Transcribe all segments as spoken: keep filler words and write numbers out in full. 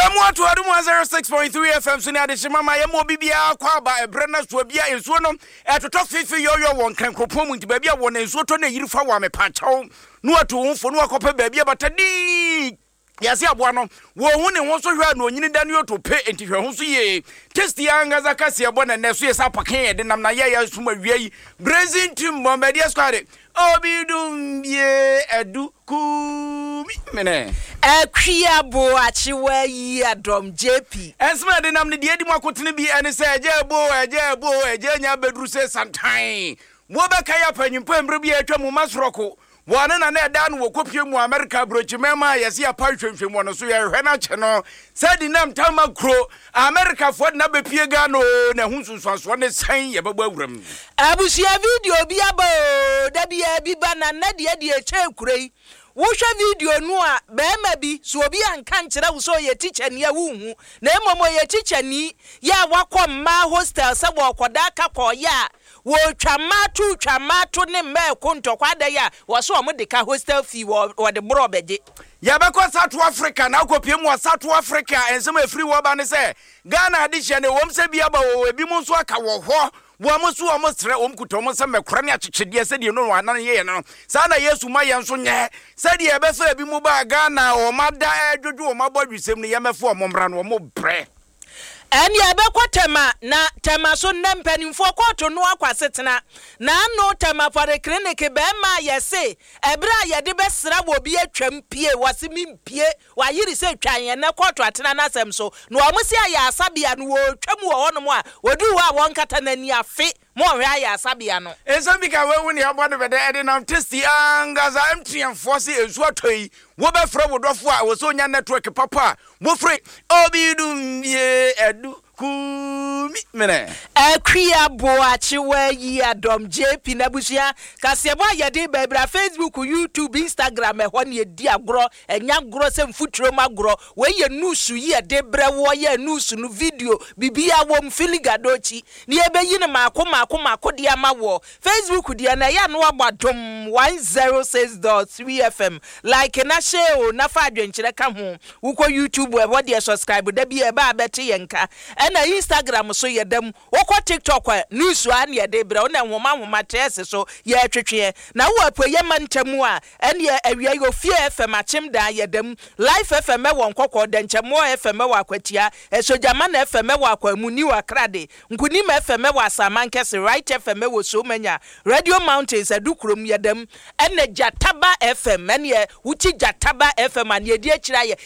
Yamwa to Adum zero six point three F M Sina de Shimama Yamo Bibia Kwaba, a Brenna Swabia is one at the top fifty yo yo one can propose to baby one is what on a uniform a patch home. No to for no copper baby, but a D. Yes, ya bwana wo hu ne won so hwa no nyini da no to pe enti hwe hu so ye test yanga zakasi ya bwana ne so ye sa pakan de nam na ye ya suma wiei brazil team bombardier squad obidum ye edu ku mene Akwia bo achiwa yi adom J P ensma de nam ne de edi makotene bi ene se eje bo eje bo eje nya bedru se santan wo be kaya panyimpo emre bi atwa mu masroko wana na na da no wokopie mu America brochimema yesi apahwehwehwe mu no so ye hwe na che no sadi nam tamakro America fo na bepie ga no na hunsunsuaso ne san ye baba awuram abusia video bi abo da bia bi bana na de de eche kurei wo hwe video no a bema bi so obi anka nkire wo so ye teacher ne awuhu na emomo ye teacher ni ya wakom ma hostel se bo koda ka ko ya wo twamatu twamatu ne me konto kwada ya wo so mo de ka hostel fee wo de bro beje ya be ko South Africa na kopie mu South Africa ensem afiri wo ba ne se Ghana adihye ne wom se bia ba wo ebi mu so aka wo ho wo mo so wo mo sre wom kuto mo se mekora ne akyekyedeɛ se de no anan ye no sa na Yesu ma ye nso nye se de e be so ebi mu ba Ghana o mada adwodwo o mabodwisem ne ye mefo o mo mra no o mo bre Eni abekwa tema na tema so nempanimfo kwato no akwasetena na no tema for the clinic be ma yese ebra ye de besra wo bi atwam pie wasemi mpie wa yiri se twan na kwato atena na asem so no omusi aya asabia no wo twam wo hono mo a wodu ho a won kata nani afe mo hwe aya asabia no enso bi ka wewu ne abodo be de ede nam testi angaza mtn force ezu atoi wo be fra wodofo a wo so nya network papa wo free obidum ye edu kumi mene Akwia bo achiwa yi adom J P na busia kasebo ayede bebra Facebook YouTube Instagram e ho ne di agro enya gro se mfuturo magro we ye news yi de bre wo ye news no video bibia wo mfiligadochi ne e be yi ne mako mako mako dia ma wo Facebook dia na ya no agbadom one oh six point three F M like na share na fa adwenkyere ka ho wo ko YouTube e wo de subscribe da bi e ba beti yenka na Instagram so yedam woko TikTok news an yede bra na nwoma nwoma tese so ye twetwe na wo apo ye mantamu a ene awia yo fie F M achim da yedam live F M won kokko da nchemo F M wa kwatia esojama na F M wa kwamu ni wa krade nkuni ma F M wa samankese right F M wo so manya Radio Mountains adukrom yedam ene Jataba F M ene wuchi Jataba F M an yedi akira ye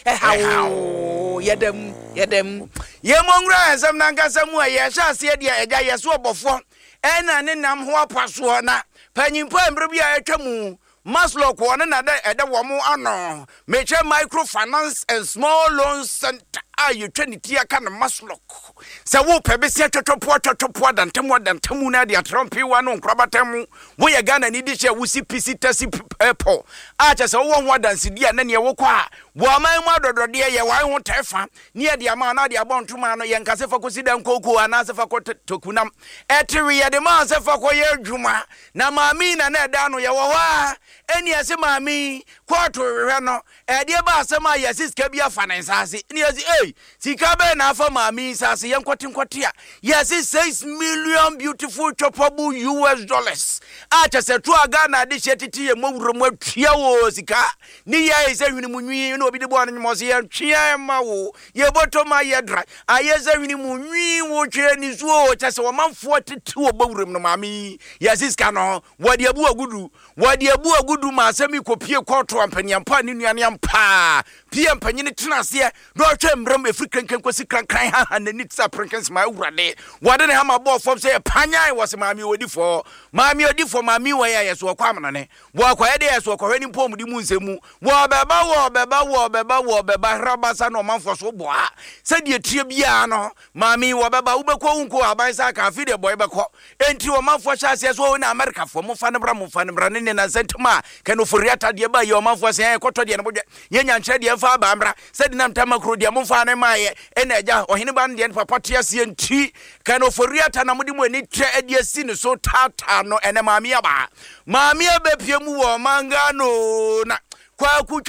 hawo yedam yedam ye mongra ensem na nkasa mu a ye hya se de eja ye so obofo ena ne nam ho apaso na panyimpo embre bia atwa mu Maslow ko na da eda wo mu ano meche microfinance and small loans center ayu twenty aka na Maslow se wo pebese totopo totopo dantemu dantemu na dia trompi wa no nkrabatam wo ye Ghana ni di she wo si pisi tasi airport a che se wo ho dansi dia na ne wo kwa wo aman mu adodode ye wa ho tefa ne dia ma na dia bontuma no ye nkase fa ko sidan koko ana se fa ko tokunam etiri ye de ma se fa ko ye adwuma na maami na na da no ye wo wa eni ase maami kwato hwe no e de ba asema ye siska bia finance ase ni ase eh sika be na afa maami sase ye nkwoti nkwoti a ye se six million beautiful choppable U S dollars a che se to aga na de chetiti ye mowuro mu atua wo sika ni ye se hwini munwi no obi de bo an nyimo se ye twia ma wo ye botoma ye dra aye se hwini munwi wo twe ni zuo che se wo manfo tete wo bawuram no maami ye siska no wo de abu agudu wo de abu agudu ma asemi kopie kwoto ampanyampa ni nuane ampa pie ampanyine tenase do atwa mram afrikankan kwasi krankran ha ha nani tsa prankans ma awurade wo de ne ha ma bo fom se panyan wo se maami odi fo maami odi fo maami wo ya yeso kwa amane wo akwa ye de yeso kwa hwani pom di mu nsemu wo beba wo beba wo beba wo beba rabasa no manfo so bo a se de tie bia no maami wo beba wo bekọ unko aban sa ka fi de boy bekọ enti wo manfo sha se so na America fo mo fa ne bra mo fa ne bra ne na sentma kanu furiata de ba yo manfo se ekoto de ne bodwe ye nyankyere de fa ba ambra se de nam tamakro de mo fa ne maye ena eja ohene ban de papa tia se enti kanu furiata na modi mu ani tre ade asi ne so tata no ene maami aba maami abepie mu wo manga no na kwa kutum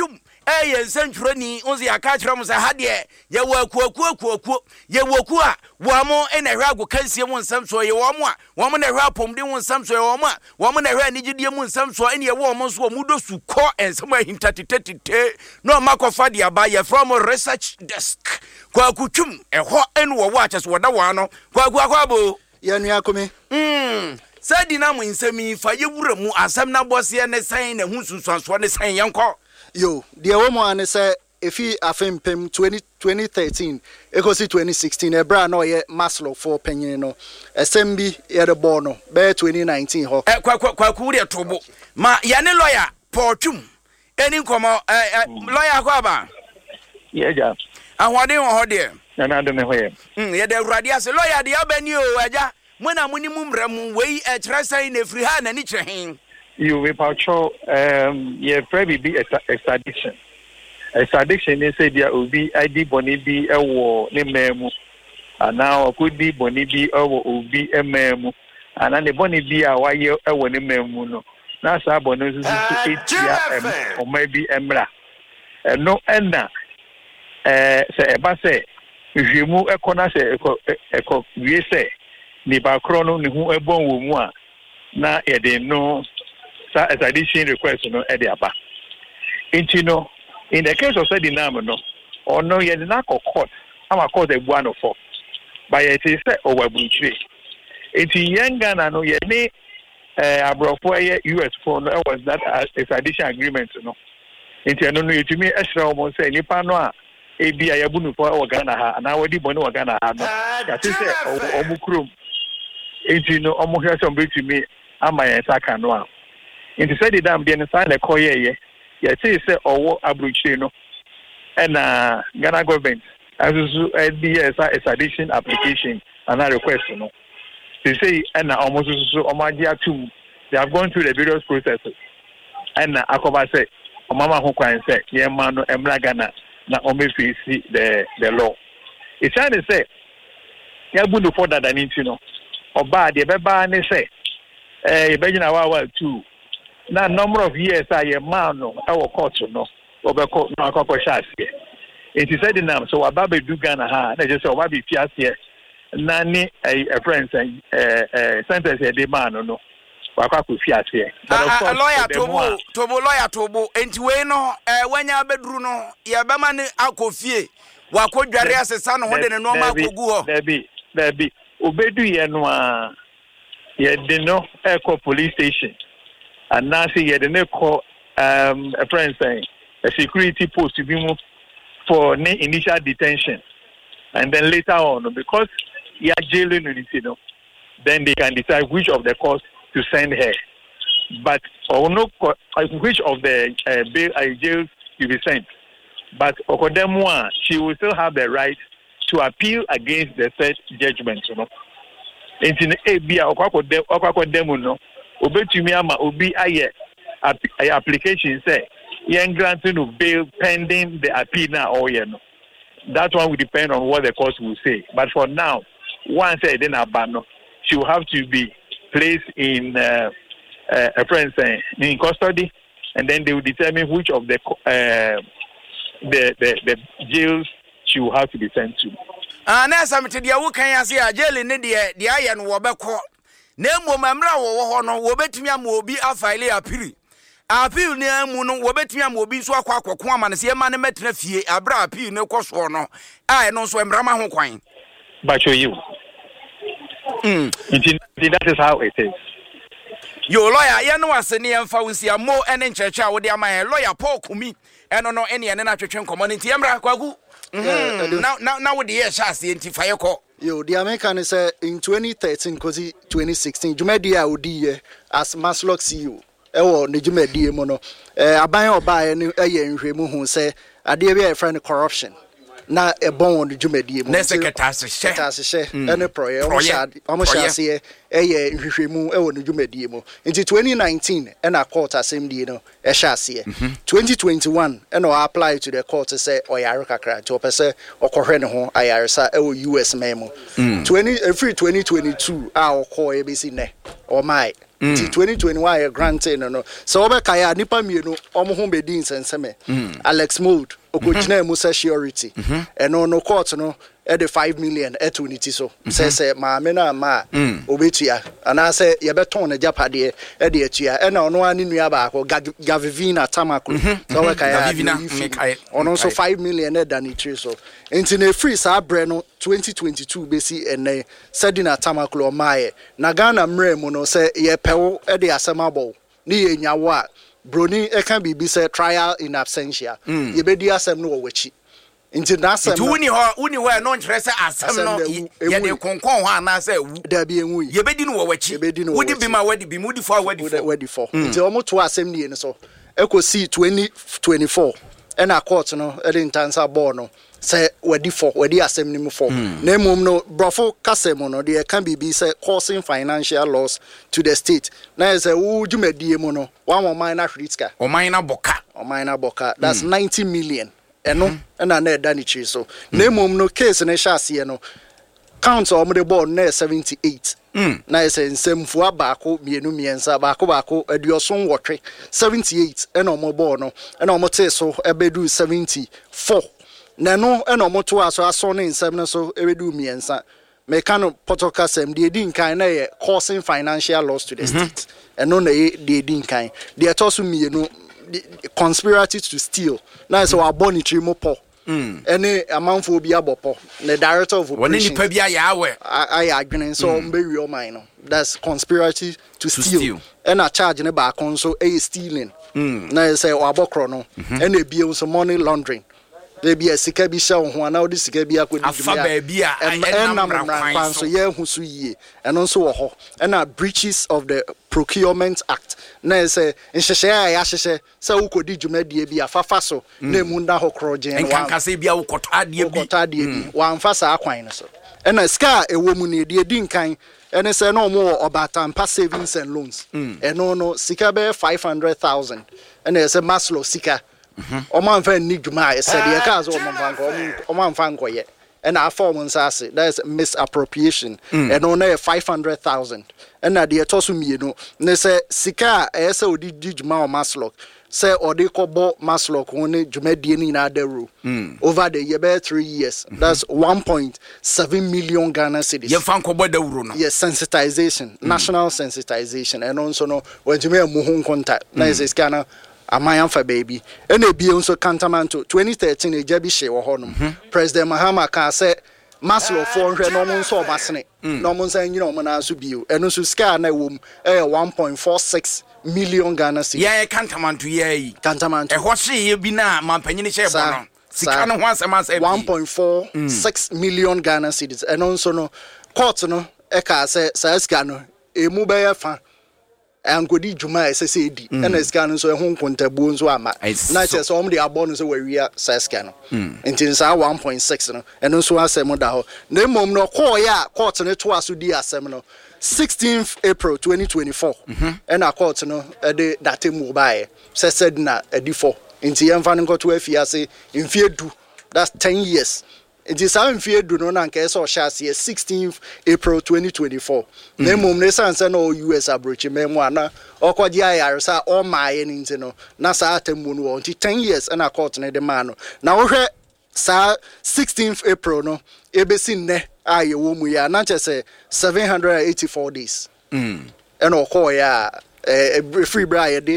eh yen centroni unzi akachira mu se ha de ye waku aku aku aku ye waku a wo mo e na hwe agokansie mu nsam so ye wo mo a wo mo na hwe apomde mu nsam so ye wo mo a wo mo na hwe anigidie mu nsam so ene ye wo mo so mu do su ko ensam ahintatetete no makofa de aba ye from research desk kwa kutwum eho enu wo wa chese woda wa no kwa kwa kwa bo ye nua komi mm sadi na mu nsami fa ye wura mu asam na bose ne san na hu sunsuanso ne san yenko yo de wo mo ane se efi afempem twenty thirteen ekosi twenty sixteen ebra na ye Maslow for penyin no esembi ye de bo no be twenty nineteen ho eh kwa kwa kwa ku de tobo ma ya ne lawyer portum eni komo eh lawyer kwa ba ye ja ahwade ho ho de na na de me ho ye mm ye de urade ase lawyer de abani o aja mona muni mumramu wei e kire sai na firi ha na ni kire hen you we pacho um ye probably be extradition extradition is say dia obi id boni bi ewo ne memu ana okudi boni bi ewo obi ememu ana ne boni bi a waye ewo ne memu no na sa boni so so etia em o ma bi emra no ena eh se eba se hwemu ekona se eko eko wie se ni ba krono ne hu ebon wo mu a na ye de no sa extradition request no e de aba enti no in the case of Sedinam no or no ye did not court ama court e one of four by it is o wabunchire enti yenga no ye ni eh abrofo ye U S for no was that extradition agreement no enti no no yetumi ehra o mo say nipa no a e bia ya bunu for o Ghana ha na wodi boni o Ghana ha no ya say o mu krom enti no o mo hwe so betumi ama ye saka no a enti Sedinam de no sa na koye ye ye say say owo abrochire no and uh Ghana government as a B S extradition application and a request no they say and almost so omagia too they have gone through the various processes and akoba say mama ho kwan say ye man no emra Ghana na omefi the the law it's trying to say ya bunu for that an no oba de beba ne say eh e be na wa wa too na number of years I am man no our court no obeko no akoko shase it is said now so ababe du Ghana ha na just oba bi fiase na ni a friend say eh eh sentence e de man no wakako fiase a lawyer tobo tobo lawyer tobo enti we no eh wanya bedru no ye be ma ne akofie wakodware asesa no ho de ne no ma akogu ho debi debi obedu ye no a ye de no eko police station and now see ye de call um a friend saying a security post to be moved for initial detention and then later on because you are jailing you know then they can decide which of the courts to send her but or no which of the uh, bail uh, jails to be sent but okodemwa she will still have the right to appeal against the third judgment you know in a be okodem no obetumi ama obi aye application say yen granting of bail pending the appeal now or you know that one will depend on what the court will say but for now once I then abandon she will have to be placed in uh, uh, a friend saying in custody and then they will determine which of the uh, the, the the jails she will have to be sent to ah na samte dia wo kan ase a jail ne dia dia aye no wo beko na emo mamra wo ho no wo betumi am obi afile apiri appeal ne amu no wo betumi am obi so akwa akoko ama ne se ma ne metena fie abra appeal ne koso no a no so emrama ho kwan but show you mm that is how it is yo lawyer ye no asene emfa wonsia mo ene ncheche a wo de ama lawyer Paul Kumi eno no ene ene na twetwe community emra kwagu now now now with the year chance identify ko yo the American say in twenty thirteen cause twenty sixteen jumedi a odi as Maslow C E O ewo ne jumedi mo no eh aban oba e ye nhwemu hu say ade bia e friend corruption na e bon on jumedi mo na secretary she secretary she ene proye o sha o sha se e ye nhwehwemu ewo ne jumedi mo in twenty nineteen and a court assembly no e sha se twenty twenty-one and o apply to the court say oyare kakra to pese okohwe ne ho ayaresa ewo U S memo twenty every twenty twenty-two a okoye be si ne o mai Ti twenty twenty-one ye granted no no. So obeka ya nipa mienu omo ho bedi nsenseme. Alex Mold okogyina mu security. Eno no court no e de five million eto niti so. Say say ma me na ma obetua. Ana say ye beton na japade e de atua. E na ono ani nua ba ko Gavivina Tamaklo. So obeka ya ono so five million e da nitri so. Enti na free sa bre no twenty twenty-two besi ene Sedina Tamaklo maaye. Na Ghana mre mu no say ye pewo e de asemabo. Ni ye nyawo a broni e kan bibi say trial in absentia. Ye be di asem no wo wachi. Nti na asem. Tu ni ho uni ho no nkyere say asem no ye de konkon ho ana say wu. Da bi enwu. Ye be di no wo wachi. Wodi bi ma wadi bi mudi for wadi for. Wadi for. Nti omo to asem ni ni so. Ekosi twenty twenty-four. E na court no e de ntansa ball no. Say wadi for wadi asem ni mu for na mum no brofo kasem no de can be be say causing financial loss to the state na say wo dwumadie mu no one one minor critica o minor boka o minor boka that's mm. ninety million eno na na da ni chi so na mum no case na shase no count o mo de ball na seventy-eight mm. na say nsemfu abako mienu miensa abako bako aduoson wotwe seventy-eight ena o mo ball no ena o mo te so ebedu seventy-four Nano eno moto aso aso ne nsem ne so ebedu miensa me kanu potoka sem de di nkan na ye causing financial loss to the mm-hmm. state eno na ye de di nkan de etoso mienu conspiracy to steal na so aboni trimo po mm ene amanfo bi abopo the director of operations woni nipa bi ayawe aye adwene so mbewi o man no that's conspiracy to, to steal, steal. Ena charge ne ba kon so e stealing mm na say o abokro no ena ebie so money laundering Baby, a sika bi sha ho ana odi sika bi akodi afa ba bia enam kwan so ye hu so yie eno so wo ho na breaches of the Procurement Act na say nhehye ya ya hyehe say ukodi dwumadie bi afafa so na emu nda ho krogen en kan kase bia ukota adie bi ukota adie bi wa amfa sa akwan no so ena ska ewo mu ne de di nkan ene say no mo obatampa savings and loans eno no sika be five hundred thousand ena say Maslow sika Oman fan ni dwuma said ye ka so oman fan ko oman fan ko ye and our form nsase that is misappropriation and on na five hundred thousand and na de tosu mienu ne say sika e say odi dwuma o Maslow say odi kobo Maslow ko ne dwumadie ni na daru over the year be three years that's one point seven million Ghana cedis ye fan kobo daru no yes sensitization national sensitization and also no when you me mu hu contact na is Ghana Amayan fa baby ene bie nso Kantamanto twenty thirteen ejabi hye wo ho no President Mahama ka say Maslow for hwe no mo nso obasene no mo nsan nyina mo na so bio eno so scar na wom eh one point four six million Ghana cedis yeah Kantamanto yeah Kantamanto e ho hye ye bi na mampanyini hye bo no sika no ho asema say one point four six million Ghana cedis eno nso no court no e ka say sa sika no emu be ya fa Angodi Juma S S A D and as canon so a home contabuns ama. Night as all the abonnents were we are Sascano. Until our one point six and also a semoda. No mom no call ya court on it to us to dia seminal. sixteenth April twenty twenty-four. And our court no a day that him will buy. Said na a default. Into young fan got to a fiasse in fear do. That's ten years. It is how in fear do not anchor so chassis sixteenth April twenty twenty-four. No mum ne sans no U S abroach memoana or quadia arsa or my into no Nasa Temun until ten years and a court ne the man. Now sa sixteenth April no ebesin ne aye womu ya not just say seven hundred eighty-four days. Mm. And or call ya a free briar did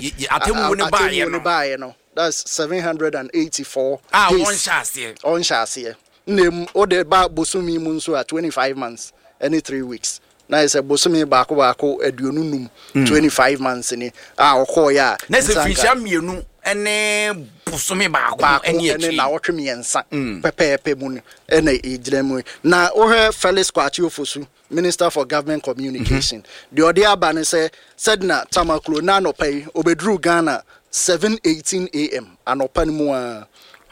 I buy no. That's seven hundred eighty-four. Ah, one chassis. On chassis. Name or the ba bosumi munso at twenty-five months any three weeks na is a bosumi bako bako eduonunum twenty-five months ni ah okọ ya na se fisha mienu ene bosumi bako ene ene na wotwe miensa pepepe mu ene ejiremu na ohwe Felix Kwakye Ofosu Minister for Government Communication the odia aba ne say said na Tamaklo na no pay obedru Ghana seven eighteen a m anopa ni mu a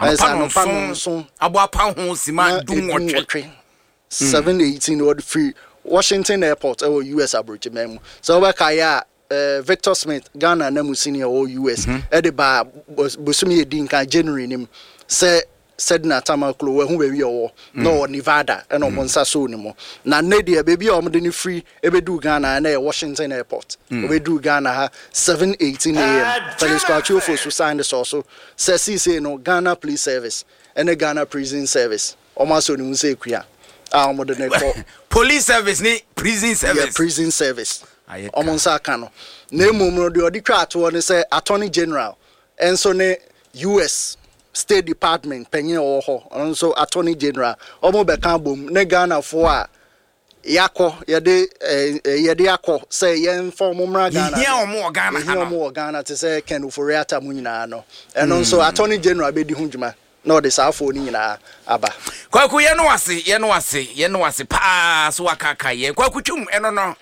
Abo pa ho sima dum wotwe seven eighteen or free Washington Airport or U S abroad memo so we kaya Victor Smith Ghana na musini or U S e de ba bosumi edin kan January nim say said na tamaklo we hu bebi owo no Nevada and o monsa so ni mo na nedia bebi o mde ni free ebedu Ghana na Washington airport obedu Ghana ha seven eighteen a m Felix Kwachu for so sign the so say say no Ghana police service and the Ghana prison service o ma so ni mu say kua a mo de ne ko police service ni prison service yeah prison service o monsa ka no na emu no de odi twa ato ne say attorney general enso ne U S State Department penye oho also Attorney General omo be kan bom ne Ghana fo a yakọ yede yede yakọ say yen form mra Ghana here omo Ghana here omo Ghana to say Ken Ofori-Atta mu nyina no and also Attorney General be di hunjuma no de safo ni nyina aba kwaku ye no wase ye no wase ye no wase pa so akaka ye kwaku twum eno no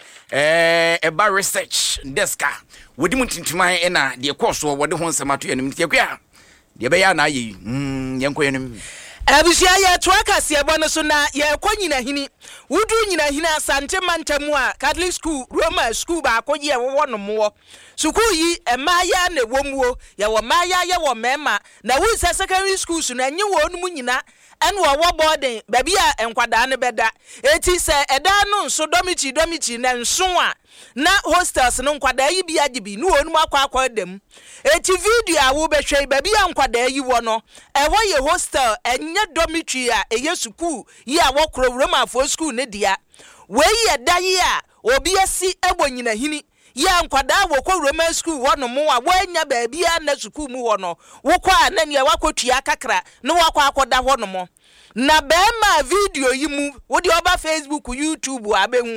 eh eba research deska wodi mutintiman ena de course wo wode ho nsamato ye nim tiakua de be ya na ayi mm yenko yenim Abusia ye to akase ebo no so na ye kwanyina hini wudu nyina hini asante mantamu a Catholic school Roman school ba akoye wo no mo school yi emaya na womuo ye wo maya ye wo mema na wu secondary school so na nyi wo no mu nyina en wo wo boarding ba bia enkwada ne beda eti se eda no nso domichi domichi na nso a na hostels no nkwada yi bia gibi no onu akwa akwa dem eti video a wo behwe ba bia nkwada yi wo no e wo ye hostel enye dormitory a eye school yi a wo kro Roma for school ne dia we ye da yi a obi asi ebonyina hini ya nkwada wo kro Roma school wo no mo a wo anya ba bia na school mu wo no wo kwa na ne wakotua kakra no wakwa akoda ho no mo na be ma video yi mu wo di oba Facebook YouTube abehu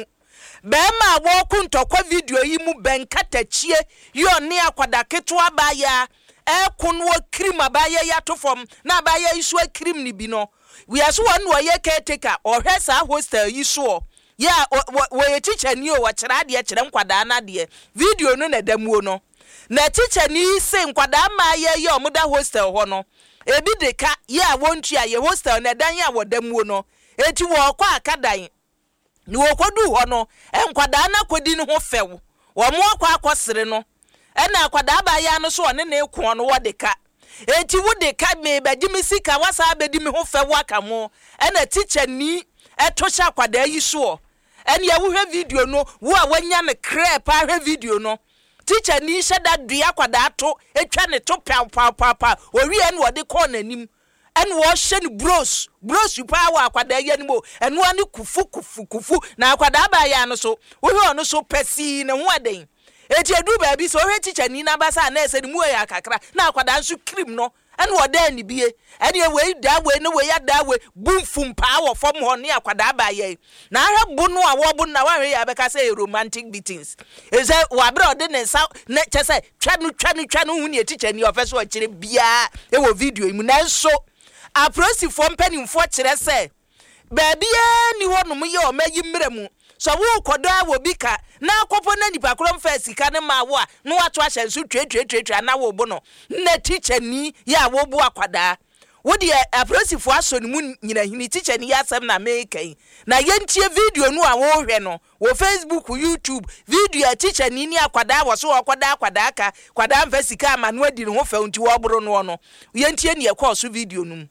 Bema woku ntokwa video yi mu benkatachie yo ne akwada keto abaya e kunwo krim abaya ya to fom na abaya isu krim ni bi no we aso won wo ye caretaker o hwesa hostel yi so ya wo ye teacher ni o wa kira de kire nkwada na de video no na damuo no na teacher ni se nkwada ma ye ye omuda hostel ho no ebi de ka ya wontua ye hostel na dan ya wo damuo no eti wo kwa akadan ni wo kodu ho no enkwada na kodi ni ho few wo mo akwa akosere no ena akwada ba ya no so one na eku no wo de ka eti wo de ka me ba gimi sika wasa abedi me ho few aka mo ena teacher ni eto sha akwada yi so ena ya wo hwe video no wo a wanya ne crep a hwe video no teacher ni sheda dua akwada ato etwa ne to pa pa pa pa ori en wo de ko nanim en wo hye bros bros pa wa akwada ya ni mo eno ani kufu kufu kufu na akwada ba ya no so wo hwe ono so pesi ne ho aden eti edu ba bi so hwe teacher ni na basa na ese ni mu ya kakra na akwada nso cream no en wo da ni bie en ye we da we ne we ya da we bumfum pa wo fom ho ne akwada ba ya na hwe bu no a wo bu na wa hwe ya be ka say romantic beatings eze wa bra ode ne sa ne chese twa no twa no twa no hu ne teacher ni ofeso o kire bia e wo video mu na nso aprosi fo mpanimfo kire se baabia ni honum ye o mayi mremu so wo kodo wo bika na akopo na nipa krom fa sika ne ma wo a no wato ahyenso twetwetwetwa na wo bo no na teacher ni ya wo bu akwada wo de aprosi fo aso ni mu nyina hini teacher ni ya asem na mekai na yentie video no a wo hwe no wo Facebook YouTube video a teacher ni ni akwada wo so akwada akwada aka kwada mfa sika ma no adi ne ho fa unti wo boro no no yentie ni e kwa so video no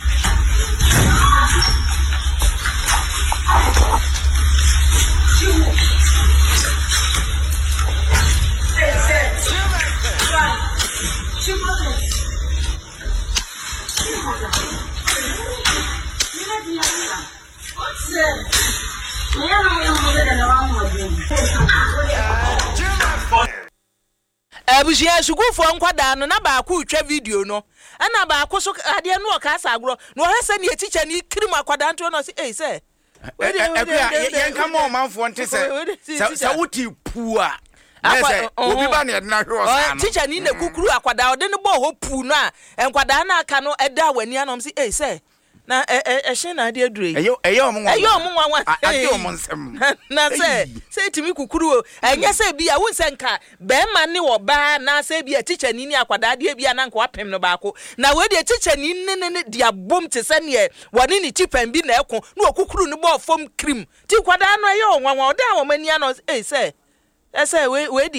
Abusia sugufo nkwada no na ba ku twa video no ana ba ko so ade no o ka sagro no hese ne teacher ni kirim akwada nto no say eh say yen ka mo manfo nte se se wuti pu a obi ba ne na hwe o sa no teacher ni na kukuru akwada ode ne bo ho pu no a enkwada na aka no eda wani anom say eh say na eh eh hye na ade adure eyo eyo mo nwa eyo mo nwa ade o mo nsem na say say timi kukuru o enye say bia wo nsenka be ma ne wo ba na say bia teacher ni ni akwada ade bia na nka wapem no baako na we de teacher ni ne ne dia bom te se ne woni ni chipen bi na eko na okukuru ne bo fom cream ti kwada no eyo nwa nwa oda wo mani ano eh say say we we de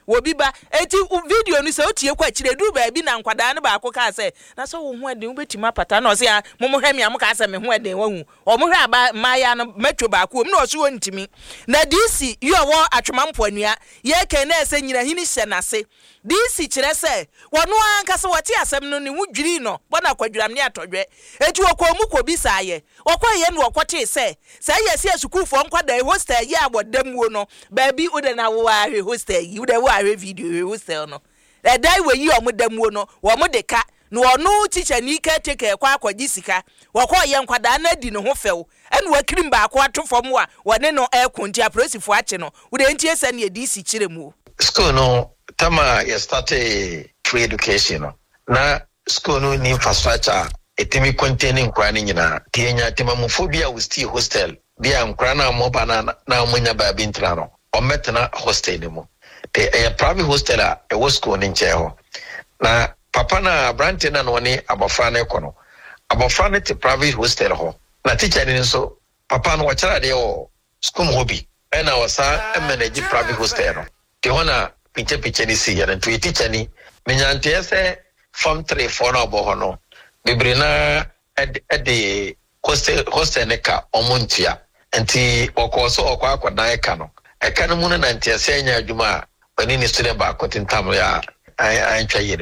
wo bi ba eti video ni se otie kwa kire du ba bi na nkwada ne ba ko ka se na so wo ho eden wo betima pata na o se ya mo mo hwe me am ka se me ho eden wahu o mo hwe aba maya no metwo ba ko na o so ntimi na D C yo wo atwemampo anua ye ken na se nyina hini hye na se D C kire se wono anka se wote asem no ne wudwiri no bona kwadwuram ne atodwe eti okomu ko bi saaye okwaye no okote se se ye se asukufo nkwada hostel ye abodamuo no ba bi ude na wo ahwe hostel yi ude wo ahwe video hostel no e dai we yi omodamuo no wo mo de ka no onu teacher ni ka take kwa akwaji sika wakwaye nkwada na di ne ho few ene wakirim ba akwa atofom a wone no e konti aprosifo ache no ude ntie se ne D C kire mu school no tama ya start free education no na school no ni infrastructure etimi containing kwani nyina tienya timamofobia we stay hostel bia nkrana mo bana na munya ba bintra no o metna hostel ni mo e e private hostel a e wo school ni nche ho na papa na branch na no ni abofra na ekono abofra na te private hostel ho na teacher ni so papa no wachara de o school hobby e na wasa e manage private hostel no ke hona piche piche ni si ya na tu teacher ni menyante se form three four na obo ho no bibrina ed ed hostel hostel ne ka omuntia enti okoso okwa akwadan e ka no e ka no mu na ntia se nya adwuma bani ni student ba kotintam ya an twa yire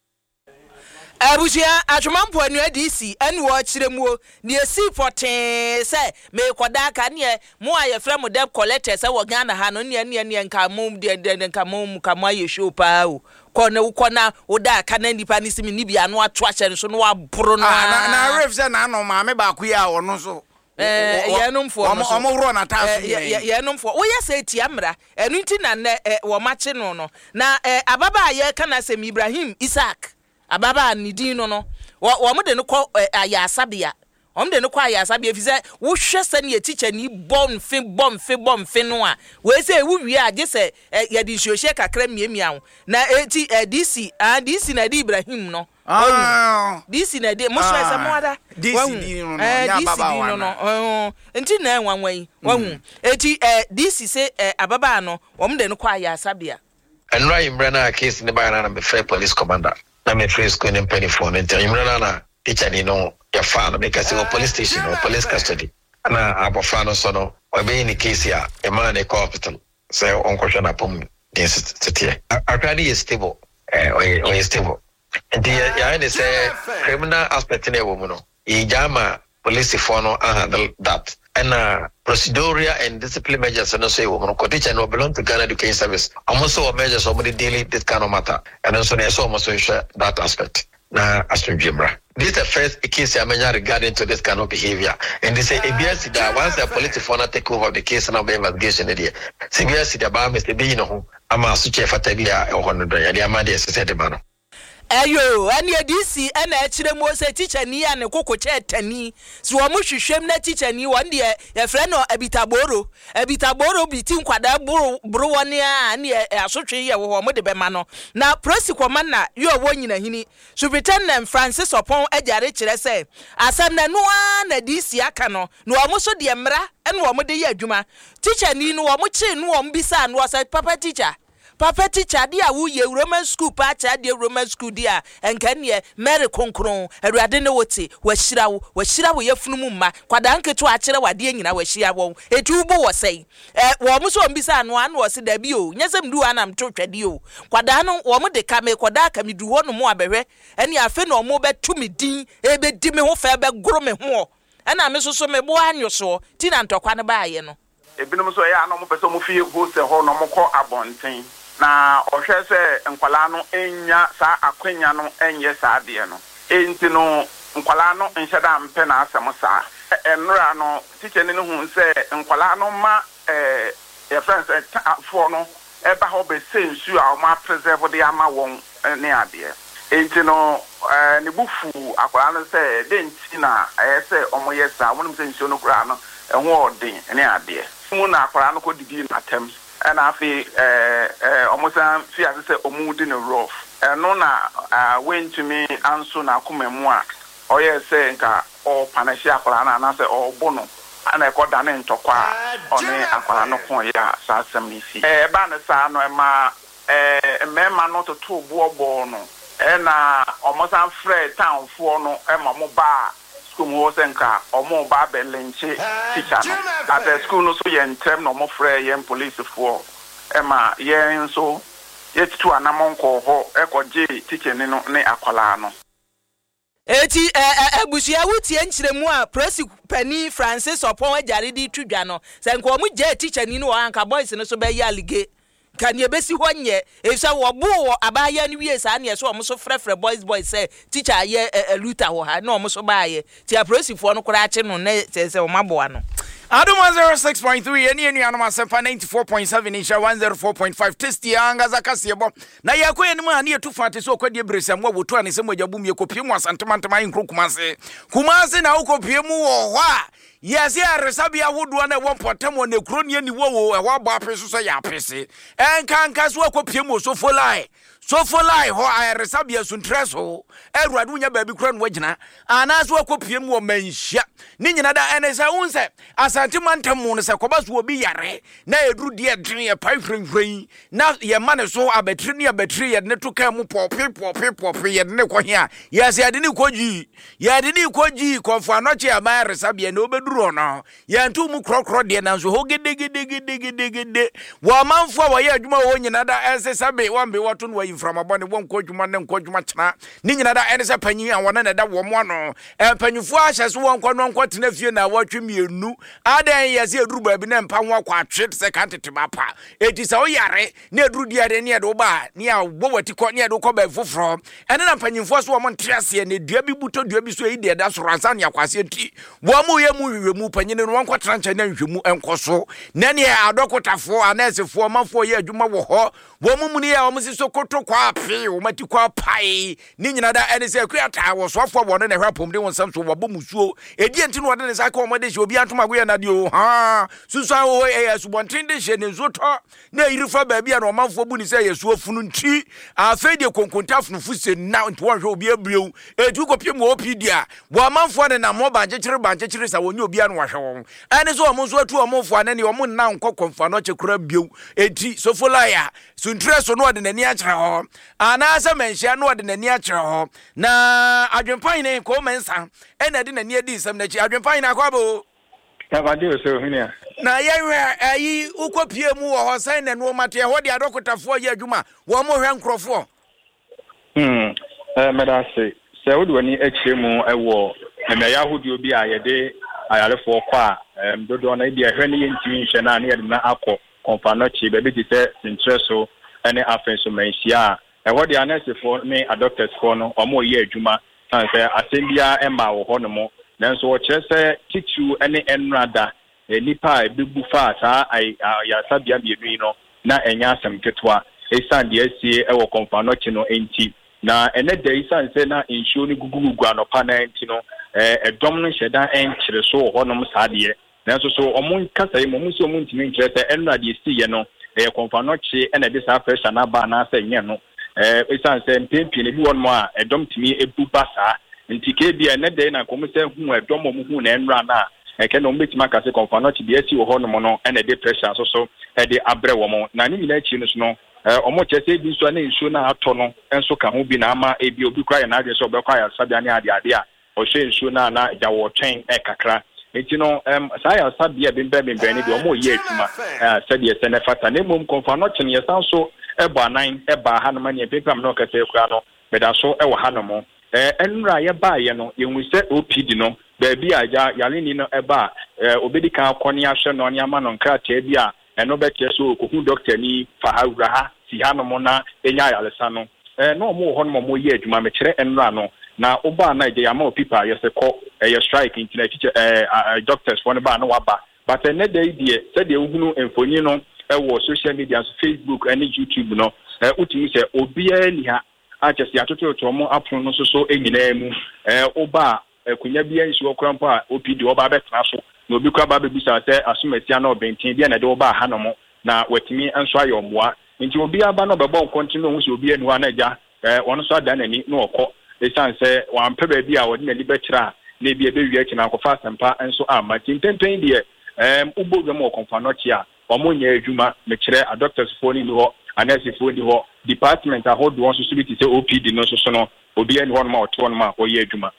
abusia atwemampo anua D C ene wo kiremuo ne esi foten se me koda ka ne mo aye frem dem collector se wo Ghana ha no ne ne ne nka mum de de nka mum ka mo aye show pa o kona ukona oda ka na nipa ni simi ni bia no ato ahye so no aboro no na na ref se na no ma me ba ku ya ono so eh ye numfo no so omo wro na taso ye ye numfo wo ye se ti amra enu nti na ne wo mache no no na ababa ye kana se Ibrahim Isaac ababa ni din no no wo mo de no ko ayasabia o mo de no ko ayasabia fi se wo hwe se ne teacher ni bon fe bon fe bon fe no a we se wo wi age se ye di hyohye kakra miamia wo na eti D C ah D C na di Ibrahim no ah D C na di mo so ese mo ada D C di no ya baba wa no enti na enwanwan wahu eti D C se ababa no wo mo de no ko ayasabia enra imrana case ne ba na be fair police commander na me free school in penny phone and imrana na teacher ni no ya fa no because the police station or police custody na abofra no so no o be in case ya e man e hospital say on question upon this city akadi is stable eh o is stable and the ya ne say criminal aspect na wo mu no e jama police for no handle that and uh, procedural and discipline measures no say woman ko teacher no belong to Ghana Education Service almost so measures somebody daily this kind of matter and also they so almost share that aspect na astronjimra this is the first case I mean regarding to this kind of behavior and they say A B S that once the police for not take over the case and of investigation there C B S that ba Mister B no ama su chief ataglia e ho no do ya dia ma dey say the man ayo ane D C ene akire mo se teacher ni ya ne kokoche tani so wo hwehwem na teacher ni won de ye frɛ no abitaboro abitaboro biti nkwada buru buru woni a ne asotwe ye wo mo de be ma no na prosecutor na yo wo nyina hini Superintendent Francis Opon ajare kire se asam na no na D C aka no no wo so de mra ene wo mo de ye adwuma teacher ni no wo mo chi no wo mbisa no say papa teacher Papa teacher dia wo ye Roman school pa cha dia Roman school dia enka ne Mary Konkron awurade ne wote wahira wo wahira wo yefunu mma kwada nketo akere wade nyina wahia wo etu bo wo sei eh wo mo so mbisa no an wo se da bi o nyesem du anam to twade o kwada no wo mo de ka me kwada ka me du ho no mo abehwe ene afe no mo betu me din e be di me ho fa be goro me ho ena me so so me bo anyoso ti na ntokwa ne baaye no ebinom so ya no mo pese mo fie hostel ho no mo kɔ abonten na ohwe se nkwala no enya sa akwanya no enye sa de no enti no nkwala no nheda mpe na asem sa enra no teacher ni hu se nkwala no ma eh your friends for no eba ho be sensu a ma preserve de ama won ne ade enti no eh ne bufu akwala no se de nti na eh se omo yesa wonum sensu no kura no ehwo odin ne ade mu na akwala no ko didi na terms and afi eh eh almost fi as say omudi no rough eno na went to me anso na akomemu a oye say nka o panashi akwara na na say o bono ana e koda ne ntokwa oni akwara no kon ya sa asem ni si eh ba ne sa no e ma eh mema no to to bobo no e na omosan frɛ town fo no e ma mo ba school mo senka omo ba belenche teacher no at the school no so ye ntem no mo frɛ ye police fo e ma ye nso ye tu anamon ko ho e ko je teacher ni no ne akwala no eti eh ebusia wutie nkyeremu a presi pani Francis Opon ajare di twudwa no se nko mu je teacher ni no anka boys no so be ya lige kan ye besi ho nye e se wo bo wo abaya ni wie sa na ye so omo so frefre boys boys say teacher ye eluta ho ha na omo so ba ye ti presi fo no kura ache no na se se o maboa no Aduma zero six point three eni eni anoma sefa ninety-four point seven isha one oh four point five testi anga zakasiebo na yakwe eni ma na yetu fate so kwade bresam wo woto ane se mogabum ye kopie mu asantemantema inkro kumase kumase na ukopie mu wo ho a yesi aresabia hodo na wo potamo na kro ne ni wo wo e wo ba peso so ya pese enkanka so akopie mu so folai so folai ho aresabia suntreso ewradu nya ba bi kro no wagina ana so akopie mu wo manhia ni nyina da ene se unse asantemantem no se koba so obi yare na edru de den ye pai hwenhwen na ye mane so abetri ne abetri ye ne to kan mu popi popi popi ye ne ko hia ye se ade ni koji ye ade ni koji konfo anoche ama resabia na obeduru no ye ntu mu krokro de na so ho gede gede gede gede gede wo manfo wo ye adwuma wo nyina da ese sabe wambe woto no yi from abone won ko adwuma ne ko adwuma kyena ni nyina da ene se panyin a wona na da wo mo ano e panyufo ahye so won ko no nko tena fie na watwe mienu adan yesi eduru ba bi na mpa ho akwa atwe se kan tete ba pa eti se o yare na eduru dia de ne edo ba ne a wo wati ko ne edo ko ba foforo ene na mpanyimfo so wo ntriase ne dua bi buto dua bi so yi de da so ransa ne akwase ti wo mu ye mu hwehwemu panyine no wonko tranche na hwehwemu enkoso na ne adokotafo anesefo mafo ye adwuma wo ho wo mu mu ne ya wo msi so koto kwa ape wo mati kwa pai ni nyina da ene se akuata wo so afo wo ne hwapom de won sam so wo bo musuo edi enti no wo de sa ka wo made obi antoma go na de o ha susan wo e subontin de hye ne zoto na irifa ba bia no manfo bu ni se yesu afunu nti afa de konkontafunu fuse na nti wo hwe obi abreu etu kopie mu opidia wo manfo ne na mo banchekire banchekire sa woni obi anu wahwe won ane so omo so atu omo fo ane ne omo na nkokkonfa no chekura bieu eti sofolaya suntreso no de nani akere ho ana sa menhia no de nani akere ho na adwempan ne ko mensa ena de nani adi sam na chi adwempan na kwabo Nabadi so hinia. Na yewe ayi ukopie mu wo hosan na no mate ho de adokotafo ye adwuma wo mo hwe nkrofo. Hmm. Eh medase. Se wo do ni akire mu ewo na ya hodi obi a ye de ayarefo kwa em dodo na ide hwe ne yentimi hwe na na ye de na akọ konfanochi be bi ti se intereso ene afenso menhia e ho de anesefo ne adoctors fo no omo ye adwuma san se asembia ema wo ho no mo nanso wo kyerese titu ene enrada nipa ebibu fa saa ya sabia bienu no na enya asem ketwa esan de asie e wo konfanochi no enti na ene de isan se na insho ni gugugu anopa na enti no eh edom no hyeda enkyere so ho no saade nanso so omun kasa mo mu so omun timi nkyerese enrada esi ye no eh konfanochi ene de sa pressure na ba na sa nye no eh isan se mpempi ne bi won mo a edom timi ebu basa nti ke bia ne de na komse hu edom mo hu na enra na eke no mbetima kase konfanochi bi esi wo ho no mo no ene de pressure so so e de abre wo mo na ni nyina echi no so no eh omo chese bi so na nsu na ato no enso ka ho bi na ama e bi obi kwa ya na ade so obekwa ya sabia ne ade ade a o hwe nsu na na ja wo twen e kakra enti no em sa ya sabia bi mbe mbe ni de omo ye atuma eh sadia se ne fata ne mum konfanochi ne yesan so e ba nine e ba ha no ma ne pepam no kase kwa no beda so e wo ha no mo eh enra ye ba ye no ye nwuse O P D no ba bi aja yaleni no e ba eh obedi kan akoni ahwe no ne ama no nkrata bi a eno be tie so kohu doctor ni fahawra ha si ha no mo na enya yalesa no eh no mo ho no mo ye adwuma me kire enra no na oba na je yama opipa ye se ko eh strike intina teacher eh doctors for no ba no waba but ene dey die se de uhunu enfoni no e wo social media so Facebook and YouTube no eh utimi se obia ni ha achesi atoto to mo apron no so so enyina mu eh oba kunya bia nsi okrampo a O P D oba betena so na obi kwa ba bebisa se asomatia na obentin bia na de oba ha no mo na watimi anso ayomboa nti obi aba no bebo continue hu se obi anu anaja eh wono so ada nani na okọ esan se wan pe ba bia wodi na libetira na bia be wi akina akọfa sempa anso ama tintenten de em ubogwe mo konfanochi a omo nya adwuma me kire a doctors for ni ho anesi fo di ho department a hold one so be say O P D no so so no obi en ho no ma oto no ma oye adwuma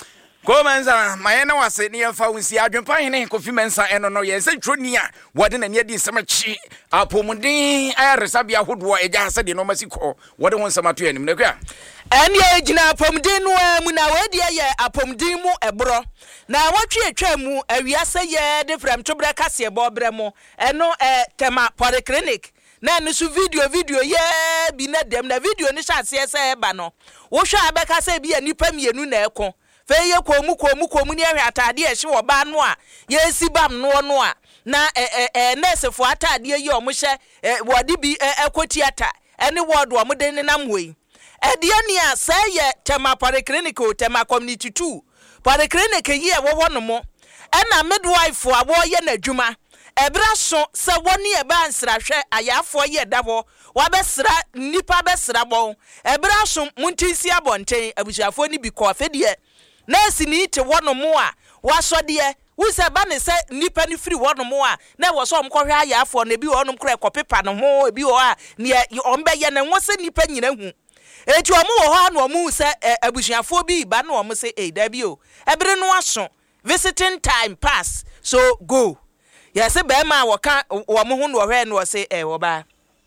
Komensa mayena wase ne yemfa wonsi adwempa hene Kofi Mensa eno no ye se twoni a wode na ne adi nsemachi apomuden ayaresabia hodo eja hase de no masiko wode won samato anim ne kwa ene ejina apomuden no mu na wadi ye apomuden mu ebro na watwe atwa mu awiase ye de frem to bre kase ebo bre mu eno eh tema polyclinic na ne su video video ye bi na dem na video ni chance ye se eba no wo hwa abeka se bi anipa mienu na eko feye komu komu komu ni ehwe atade ehye wo ba no a ye si bam no no a na eh eh nurse fo atade ye o mo hye wode bi ekotiata ene word wo mo den nam hoi ede ani a se ye tema polyclinic o tema community two polyclinic ye wo wo no mo ena midwife a wo ye na adwuma ebra so se woni e ba nsra hwe ayafo ye dabo wa besra nipa besra bon ebra so muntinsi abonten abusuafo ni bi ko afedie nesi ni te wono mo a wasode wo se ba ne se nipa ni free wono mo a na wo so omkohwe ayafo na bi wono kra ekopepa no ho ebi wo a ne ombe ye na wose nipa nyina hu eti omo wo ho na omo se abusuafo bi ba na omo se eh da bi o ebere no aso visiting time pass so go yes be ma wo ka wo mo hu no hwe no se eh wo ba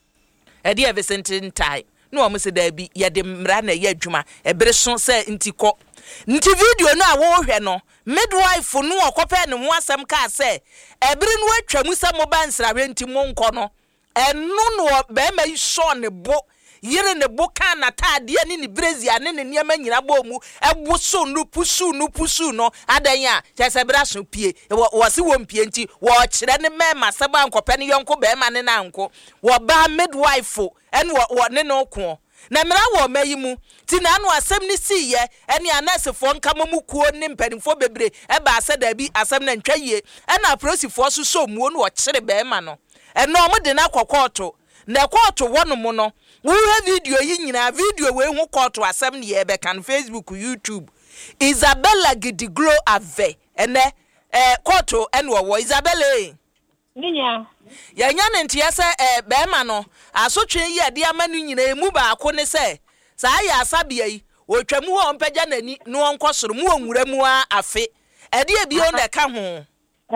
e dey visiting time no omo se da bi ye de mra na ye adwuma ebere so se ntiko nti video no a wo hwe no midwife no okope ne ho asem ka se ebere no atwa mu se mo ba nsrawe nti mo nko no eno no be ma yi so ne bo yire ne bo kan na tade ne ni brazia ne ne niam nyina bo mu ebo so no pusu no pusu no adan a chese bra so pie wo se wo mpie nti wo kire ne mema se ba nkope ne yonko be ma ne na nko wo ba midwife en wo ne no ko na mra wo mayi mu ti na anu asem ni si ye ene anasefo nka mu kuo ne mpanimfo bebre e ba ase da bi asem na ntwaye ena aprosifo so so muo no wo kire be ma no eno mo de na kokoto na koto wono mo no wo he video yi nyina video we hu koto asem ne ye be kan Facebook YouTube Isabella Gidiglo ave ene eh koto eno wo Isabella Ninya ya nya ne ntia se eh be ma no asotwe yi ade amanu nyina emu ba ko ne se sa ya asabia yi otwamu ho mpagya nani no onkosoro mu onwura mu a afe ede e bi o na ka ho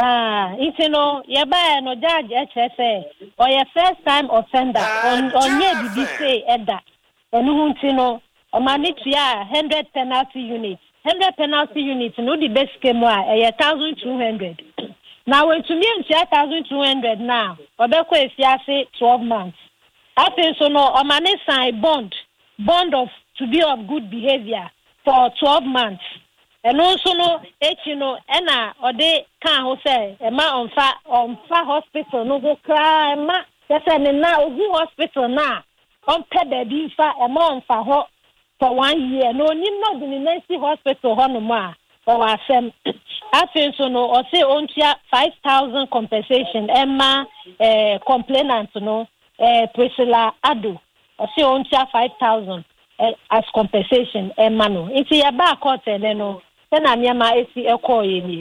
ah iti no ye ba no judge H S A or your first time offender on on ye bibi say eda enu hu nti no o mani tua one hundred penalty units one hundred penalty units no the best came wa e one thousand two hundred now when to me one thousand two hundred now obekọ efiase twelve months after so no o mani sign bond bond of to be of good behavior for twelve months. And also no echi no ena ode kan ho say e ma onfa onfa hospital no go cry ma say ne na ogu hospital na on pay baby fa e ma onfa ho for one year no ni no the Nancy hospital ho no ma o asem afin so no o say on tia five thousand compensation e ma eh complainant no eh Priscilla Ado o say on tia five thousand eh, as compensation e ma no iti ya ba court ene no na miama esi ekoye ni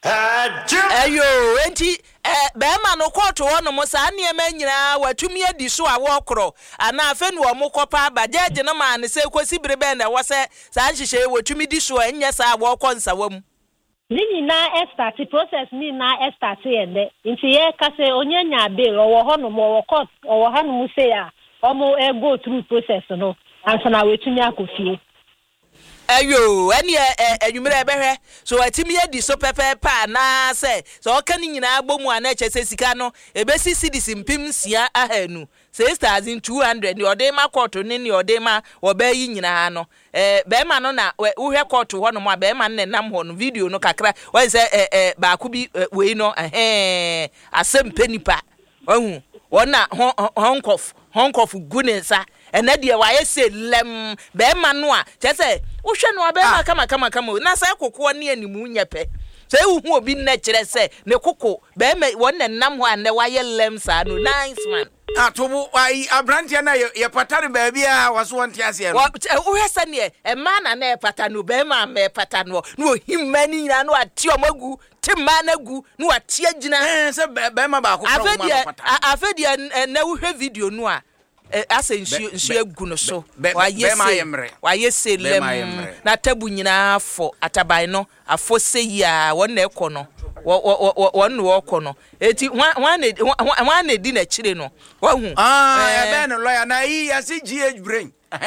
ayo enti eh be ma no koto wono mo sa niema nyina watumi adi so a wokro ana afa nu o mo kopa bajaje no ma ne se kosi brebe na wo se sa nhihye watumi di so enya sa wokọ nsawam ni na estart process ni na estart ende nti ye ka se onye nya bill owo ho no mo court owo ha no se ya o mo e go through process no ansa na watumi akofie ayo eni enwumere ebehwe so atimi edi so pepe pa na se so oka ni nyina agbomu ana chese sika no ebesi cedis mpim sia ahanu six thousand two hundred ni odema court ni ni odema oba yi nyina no eh be ma no na uhwe court ho no ma be ma ne nam ho no video no kakra wen se eh ba ku bi we no eh asem penipa ohu wona honkof honkof gunensa ena de wa yese lem be ma no a chese uhwe no be ma kama kama kama na sai kokko ne animu nyepe so ehu hu obi na kire se ne kokko be ma wona nam ho ane wa ye lem sa no nice man atobu ai abrantia na ye patare ba bia waso wonte ase no uhwe se ne e ma na na e patano be ma me patano no himmani nyina no ati omagu timma na gu no ati agina eh se be ma ba ko afedi afedi na uhwe video no a asa nsu nsu egu no so wayese wayese lem na tabu nyina afọ ataban no afọ seyi a won na ekọ no won no ekọ no eti wan wan na di na chire no wahu ah ebe no lawyer na yi yasi G H brain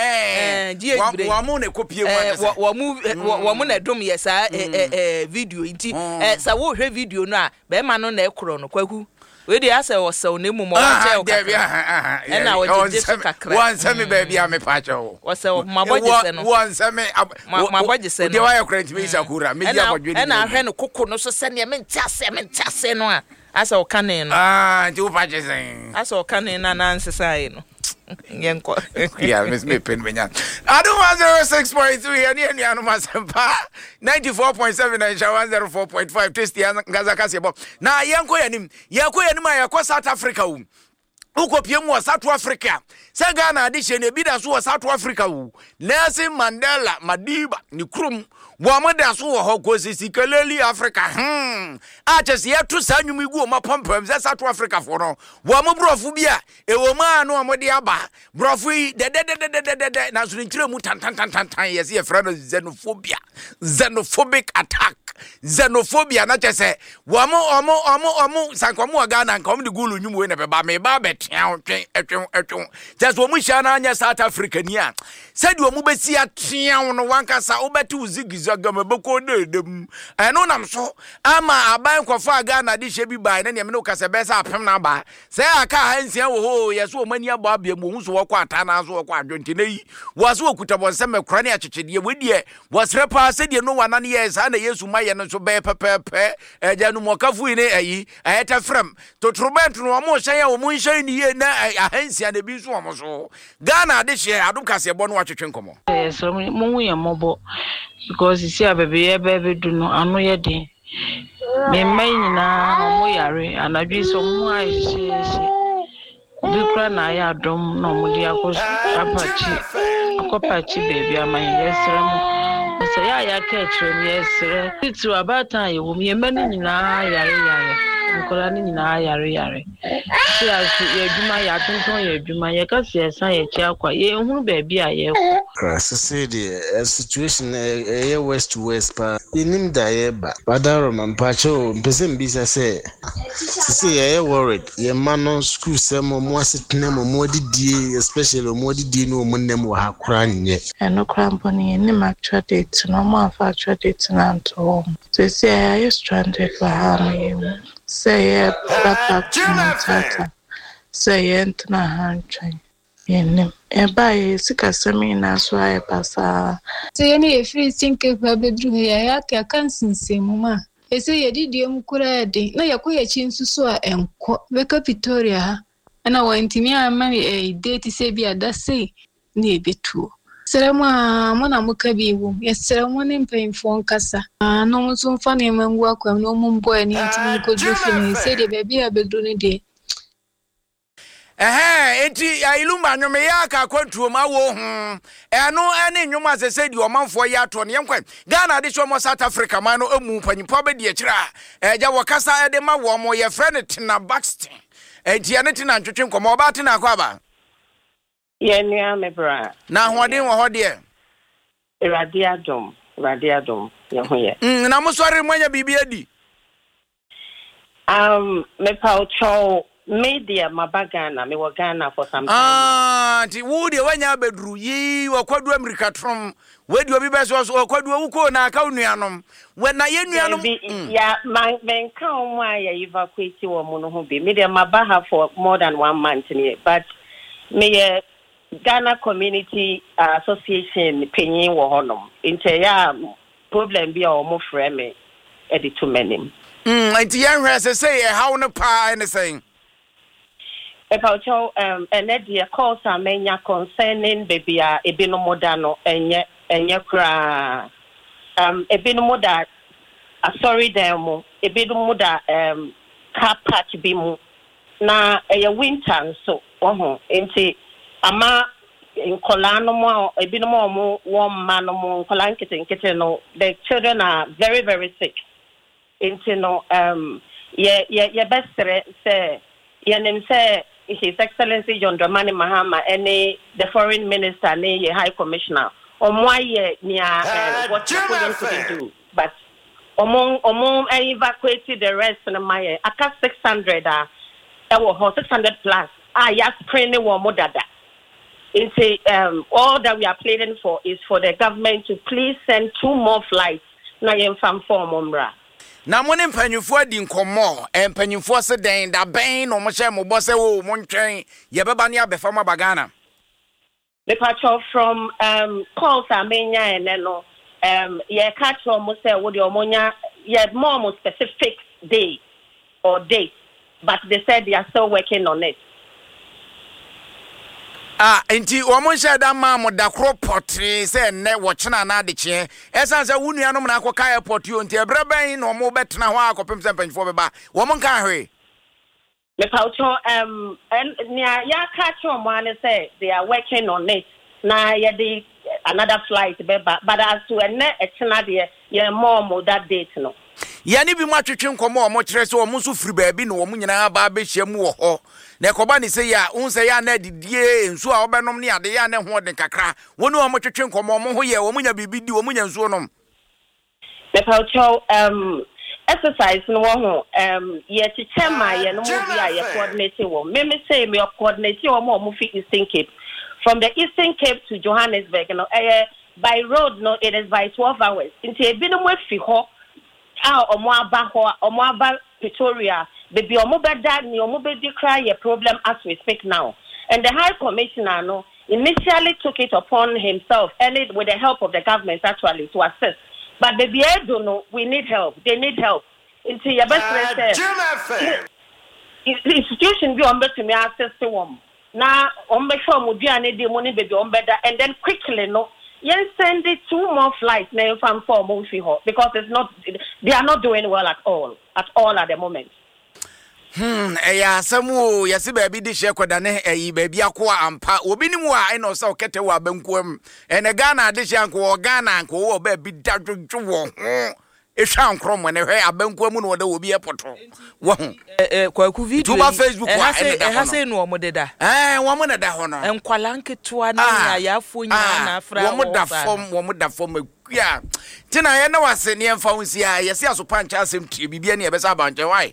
eh G H brain wa mu na kopie mu wa mu wa mu na dom yesa eh video nti eh sa wo hwe video no a be ma no na ekoro no kwaku we dey asa wo so na mu mo wa che o kakra e na wo je je kakra wan se me baby a me pa che wo wo se ma boje se no wan se me ma boje se no de wa ya kra ntimi sakura me dia bodwe e na ahwe no koko no so se ne me ntiase me ntiase no a asa o kanen no ah ti wo pa che sen asa o kanen na na nsesai no yenko yeah miss me pen menya adu one oh six point three ani ani anu masempa ninety-four point seven and one oh four point five test ya ngaza kasebo na yenko yanim yenko yanim ayakọ South Africa wu ukopie mu South Africa se Ghana adihye ne bi da so South Africa wu Nelson Mandela Madiba ni krum wo moda so wo hokosi sikeleli Africa hmm a chese yetu sanyum igu o mapompam ze South Africa for no wo mo brofu bia e wo ma no mo de aba brofu de de de de de na so nkire mu tan tan tan tan yes ye frano xenophobia xenophobic attack xenophobia na chese wo mo omo omo omo sankomo Ghana nkom de gulu nyum we na be ba me ba betia twen etwen etwen just wo mu hia na anya South Africa ni a said wo mu besi atia no wankasa obeti uzigi agama beko dedem eno nam so ama aban kwofo aga na de hye bi bai na ne me no kase be sa apem na ba se aka hansia wo ho yeso mani abo abia mu hu so wokọ ata na so wokọ adwonte na yi wo so okuta bon se mekora ne achechede wedie wo sre pa se de no wana ne yes na Yesu maye no so be pepepe eja no mokafu ni ayi ayeta frem to trobent no mo hye ya wo mu hye ni ye na ahansia na bi so wo so Ghana de hye adum kase bo no watwetwe nkomo so mo hu ye mobo because you see a baby baby do no anu ye den me mai nyina mo yare anadwi so mo ai she bi kra na ya dom no mo dia ko apachi akopachi baby amai yesre mo so ya ya ka chiro mi yesre titu abata ye wo me mani nyina yare yare nkola ni nyina yare yare si asu ye djuma ya tonton ye djuma ye ka si esan ye chi akwa ye hunu baby a ye ko so the situation e west to west pa inim da ye ba badaro mampacho mpese mbisa se si ye worried ye manon school se mo mo asitne mo mo didie especially mo didie no mo nem wa hakura nye eno krampo ni ni actual date no mo actual date na nto so si ye stranded for how me say papa tata say entna hanchai yenim e bae sika semina so aye pasa say ni e free think pa bedru ya ya ka kansinse muma e say ye didie mu kura de na ya ko ya chi nsusu a enko beka Victoria ha na wa ntimi amani e date say bia da say ni e betu Serema mona mukabi wu yesere ne mpemfo nkasa no muso mfa ne mangu akwam no mumbo ani ntimi ko jofi ni se de baby abedu ne de eh enti ya iluma nwome ya ka kwantuo ma wo hu eno ene nwoma sese di omanfo ya to ne yenkwan Ghana de shomo South Africa ma no emu panyimpa be de akira eja wakasa de ma wo mo ye friend Tina Baxter enti ene Tina ntwetwe nkomo oba Tina akwa ba ye nua mebra na hoden wo ho de iradiadom iradiadom ye ho ye mm na mo sori mwanya bibia di um me pa cho media mabagana me wo Ghana for some time ah ti wo de wanya bedru yi wakwadu America trom wedi obi beso so wakwadu wuko na aka nuanom we na ye nuanom ya man ben kan wa ya evacuate wo mo no ho be media mabaha for more than one month ni but me Ghana Community uh, Association penyin wo honom inte ya problem bi a o mo frame e de to menim mm enti yan hwe se say e how no pa anything about um and the calls are many concerning baby a ebino modano enye enye kra um ebino moda sorry them ebino moda um car park bi mu na e winter so oho enti ama nkola no mo ebino mo wo ma no mo nkola nkete nkete no the children are very very sick enti no um ye ye ye best say yenem say His Excellency John Dramani Mahama and the Foreign Minister and the High Commissioner. On why near what you going to do, but among among I evacuated the rest of my aka six hundred uh or six hundred plus. Ah, yes, praying one more dada. Into um all that we are pleading for is for the government to please send two more flights. Na yem fam form umra. Na mo ne mpanyufo di nkomo e mpanyufo se den da ben no mo hye mo bo se wo mo ntwen ye beba ne abefa ma bagana. The patch from um calls amenya and no um yeah catch from say wo the omonya yeah more specific day or date, but they said they are still working on it. Ah, enti omo hye da ma mo da cropotre say ne wo chena na de che esan say wunu anom na akoka airport yo enti ebre ben no mo betena ho akopem se mpanyufo beba wo mo nka hwe. The pouch um and near ya catch on one say they are working on it. Now yeah the another flight beba but as to a net external yeah more more that date no. Yani bi mo atwetwe nkomo o mo kire se o mo so firi ba bi no o mo nyina ba be hia mu wo ho na ekoba ni se ya un se ya na didie nsu a obenom ne ade ya na ho de kakra wonu o mo twetwe nkomo o mo ho ye o mo nya bibi di o mo nya nsu nom. The pouch um exercise no ho um ye chichema ye no mo bia ye coordinate wo me me say me coordinate wo mo mo fi Eastern Cape from the Eastern Cape to Johannesburg no eh by road no it is by twelve hours into e bi no mo fi ho ah omo aba ho omo aba Pretoria baby omo beda ni omo be declare your problem as we speak now, and the High Commissioner no initially took it upon himself and it with the help of the government actually to assist. But the B A don't know, we need help. They need help. Into your best friend. The institution be on better me access to one. Now on be sure we need the money baby on better and then quickly no. Yes, send it two more flights now from four months because it's not they are not doing well at all. At all at the moment. Hmm, eya samu yesi baby di she kwada ne eyi baby akwa ampa obi ni mu a eno sa okete wa bankuam ene Ghana de she anko Ghana anko wo ba bi dadwodwo wo ho ehwa ankrom ne hwe abankuam no de obi epoto wo ho eh kwaku video tuba Facebook wa ene da ho ha se no omo deda eh wo mo na da ho no enkwala nketua na ya afo nyina na afra wo mo da fom wo mo da fom akua tina ye na wase ne emfa hunsi a yesi asopa ncha asem tie bibia ne ebesa abanche why.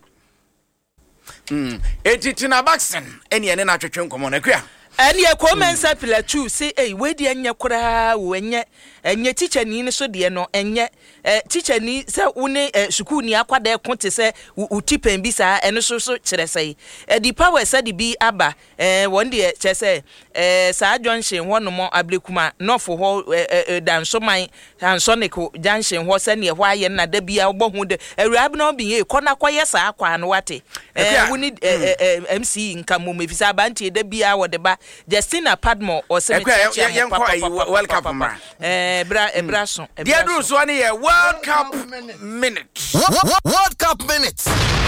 Mm. Etitina Baxen, any and na twetwe nkomo na kwa. And ye commensa pilatu say eh we de anya kura wo enye enye teacher ni so de no enye eh teacher ni say woni school ni akwada e konte say utipen bi sa eno so so kire say eh di power say di bi aba eh won de che say eh sa junction ho no mo ablekuma nofo ho dan so man dan sonico junction ho say ne ho aye na da bia wo hu de awurab na obi ye kona kwaye sa akwa no wate eh woni M C nkamu mefisa abantie da bia wo de ba Justina Padmore or Senator welcome ma eh bra ebra so dia do so ne World Cup minute World Cup minute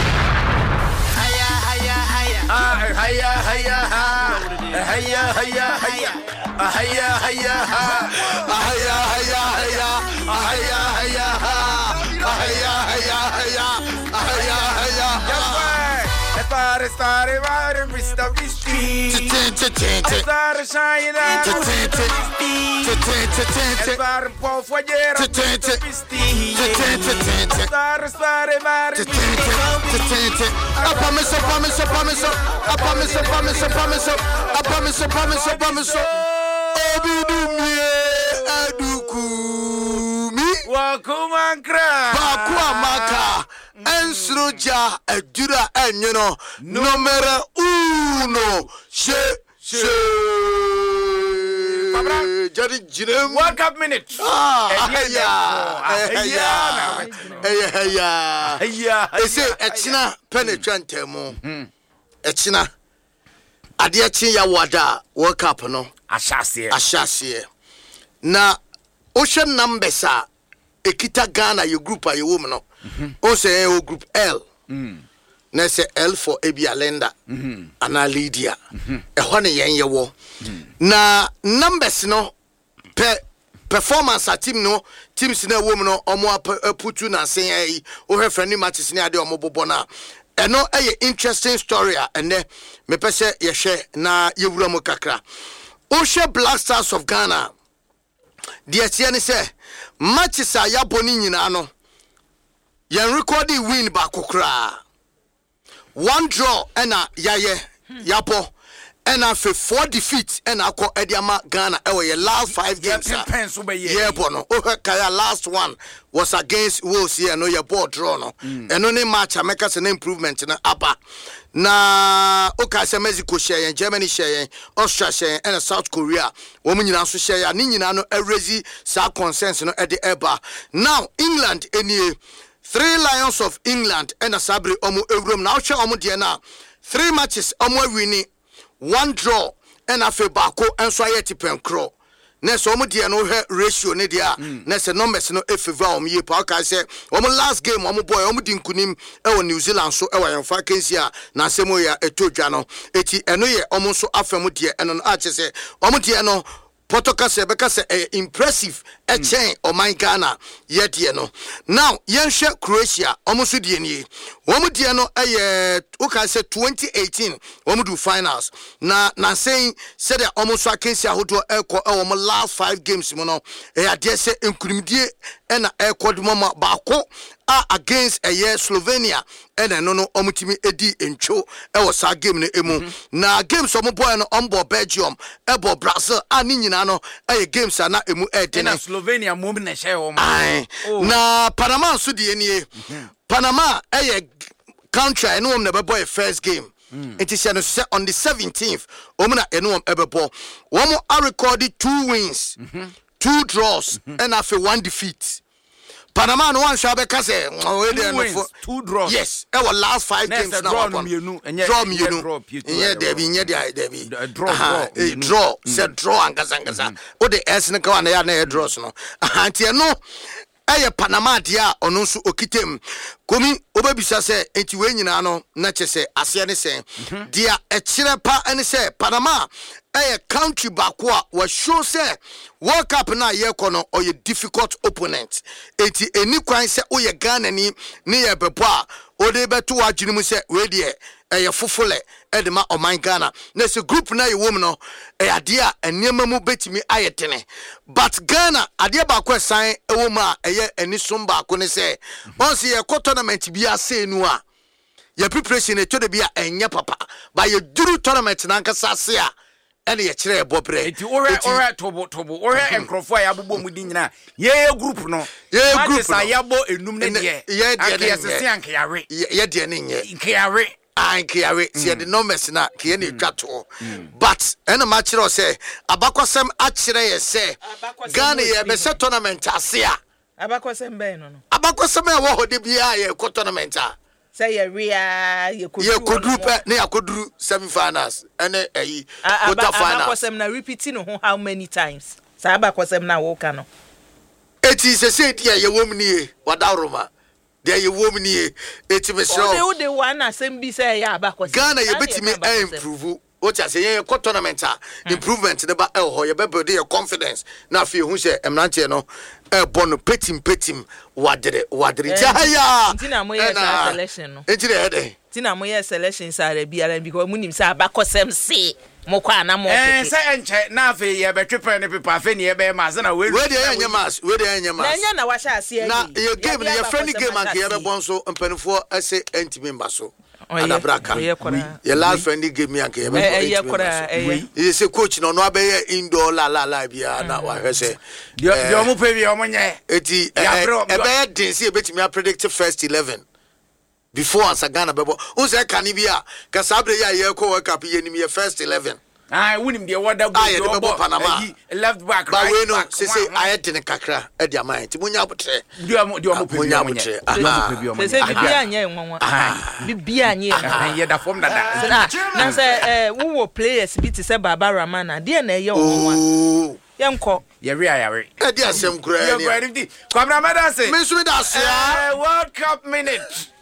haya haya haya haya haya haya haya haya haya haya haya haya haya haya haya Stare stare vare vista visti Stare shine Stare po fogliera visti Stare stare vare Apa meso pa meso pa meso Apa meso pa meso pa meso Apa meso pa meso pa meso Obidumie adukumi Wakumankra Bakuamaka Ensroja edura enyeno numero uno she she Jadi jinem World Cup minute ah yeah yeah yeah yeah ese etina penetrante mo etina ade etin ya wada World Cup no ashase ashase na ocean numbers a ekita Ghana your group a your woman no o say o group L mm na say L for Abia Lenda mhm ana Lydia e ho ne yen ye wo na numbers no per performance a team no teams na wo no omo aputu na sen ai o hwe friendly matches ni ade omo bobo na eno eye interesting story a ene me pese ye hwe na ye wura mo kakra o hwe Black Stars of Ghana de atie ne se matches a yaboni nyina no yen recording win ba kokra one draw ena yaye yabo ena fe four defeats ena akọ ediama Ghana e we last five games yeah bono o kaya last one was against Wolves here no your ball draw no eno ne match ameka se na improvement na apa na o ka se Mexico share Germany share Austria share and South Korea wo nyina so share ni nyina no erezi sa consensus no e de eba now England eni three Lions of England and a sabri omo ewrum na o hwe omo de na three matches omo winning one draw and afe bako enso ayeti penkro na so omo de no he ratio ne dia na se numbers no e favor omo ye pa ka se omo last game omo boy omo di nkunim e wo New Zealand so e wa yemfa kensi a na semo ya etodwa no eti eno ye omo so afem de eno no a che se omo de no Potoka se beka se eh, impressive e chen o man Ghana ye de no now yen hwe Croatia omuso de nie omu de no eh o ka se twenty eighteen omu do finals na na saying said the omuso akensi ahodo ekọ e omu last five games mo no e ade se enkunimdie e na ekọ de mama baako a against a year Slovenia and no no omutimi edi encho e wo sa game no emu mm-hmm. na games omo boy no ombo Belgium e bo Brazil ani nyina no e games na emu e de na Slovenia mom na share wo oh. na Panama so de enie mm-hmm. Panama e country no om na be boy first game mm. it is on the seventeenth omna eno om ebebo wo are recorded two wins mm-hmm. two draws mm-hmm. and after one defeat Panama no one shall be case oh two, two draws yes e was last five games now draw me you know draw me you know yeah there be there there be draw draw draw said draw angasa angasa o the s ne ka na ya na draws no anti no eye Panama dia ono nso okitem komi obebisa se enti we nyina no na chese ase ne se dia e kire pa ene se Panama eye country baako a wa show se World Cup na ye kono o ye difficult opponent enti eni kwan se o ye Ghana ni ne ye bebo a o de beto agini mu se we de eye fofole edema o man Ghana na se group na ye wom no e ade a enema mu betimi ayetene but Ghana ade baako san e wom a eye eni som baako ne se once ye ko tournament bi ase nu a ye preparation e to de bi a enye papa ba ye duru tournament na nkasa se a ene ye kire ebobre enti ore ore tobo tobo ore enkrofo ya bobbo mu di nyina ye group no ye group no ya bo enum ne de ye de ye sese ankeyare ye de ne nye nkeyare ankeyare se de numbers na ke ne twato but ene ma kire o se abakwasem a kire ye se Ghana ye be se tournament ase a abakwasem be no no abakwasem e wo hode bia ye ko tournament a say ye ria ye kodru ye kodru pe ne akodru semi finals ene ayi quarter finals abakwasem na repeating ho how many times say abakwasem na wo ka no eti se se dia ye wom nie wadaroma dia ye wom nie eti me sure o de o de one asem bi say ya abakwasem Ghana ye betimi improve o cha say ye ko tournament a improvement ne ba el ho ye be build your confidence na fe hu say emnante no e bono petim petim wadere wadere jaya ntina mo ye selection no ntina he de ntina mo ye selection sare biara because munim say abakosem se mo kwa na mo eh say enche na fe ye betwepe ne pepa fe ne ye be ma na we we de enye mas we de enye mas na nya na wa sha ase na ye game ye friendly game an ke ye be bon so mpanifo ase ntimi mba so anabraka ye last friendly game me anke ye be ye kora eh ye se coach no no abeye indoor la la la bia na wa hwese de de omo pe bi omo nye eti e be din se betimi predict first eleven before Ghana bebo o se kan bia ka sabre ya ye ko World Cup ye nim ye first eleven ah wunim de wada go go Panama left back right back no se se ayete ne kakra e dia man ti munya botre de omo de omo pe bi omo nye se se bibia anye nwanwa bibia anye ye da form dada na se eh wo wo players bi ti se Baba Ramana de na ye nwanwa yenko ye ri ayare e dia asem kura ye kura ndi kwamra mada se me so me da se eh World Cup minute